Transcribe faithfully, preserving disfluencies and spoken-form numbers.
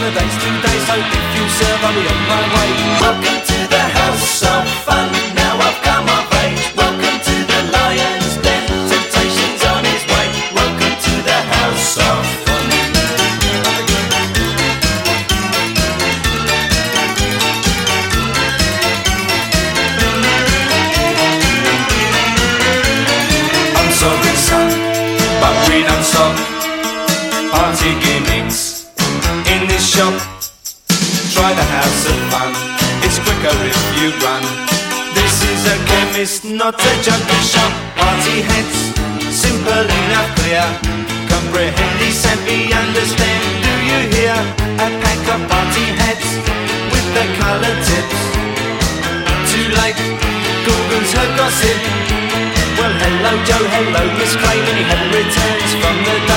a day's two days, so if you serve, I'll be on my way. Welcome to the house of fun, now I've come of age. Welcome to the lion's den, temptation's on his way. Welcome to the house of fun. I'm sorry son, but we don't stop party gimmicks in this shop. Try the house of fun, it's quicker if you run. This is a chemist, not a junkie shop. Party heads, simple enough, clear. Comprehend, simply understand. Do you hear? A pack of party heads with the coloured tips. Too late, Google's her gossip. Well, hello Joe, hello Miss Crane, and he hadn't returns from the